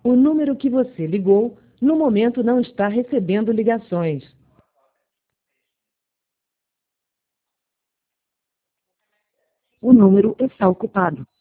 O número que você ligou, no momento não está recebendo ligações. O número está ocupado.